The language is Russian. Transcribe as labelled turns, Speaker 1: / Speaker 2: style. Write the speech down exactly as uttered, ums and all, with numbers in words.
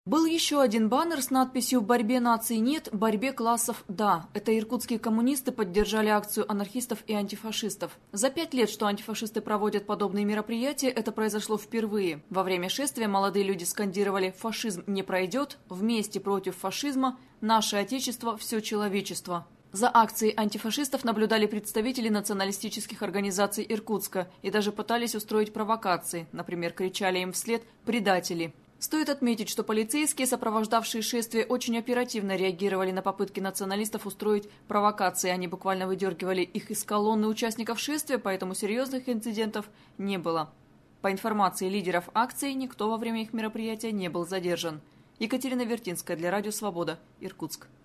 Speaker 1: Был еще один баннер с надписью «Борьбе наций нет, борьбе классов да». Это иркутские коммунисты поддержали акцию анархистов и антифашистов. За пять лет, что антифашисты проводят подобные мероприятия, это произошло впервые. Во время шествия молодые люди скандировали «Фашизм не пройдет», «Вместе против фашизма», «Наше Отечество, все человечество». За акцией антифашистов наблюдали представители националистических организаций Иркутска и даже пытались устроить провокации. Например, кричали им вслед «предатели». Стоит отметить, что полицейские, сопровождавшие шествие, очень оперативно реагировали на попытки националистов устроить провокации. Они буквально выдергивали их из колонны участников шествия, поэтому серьезных инцидентов не было. По информации лидеров акции, никто во время их мероприятия не был задержан. Екатерина Вертинская для Радио Свобода, Иркутск.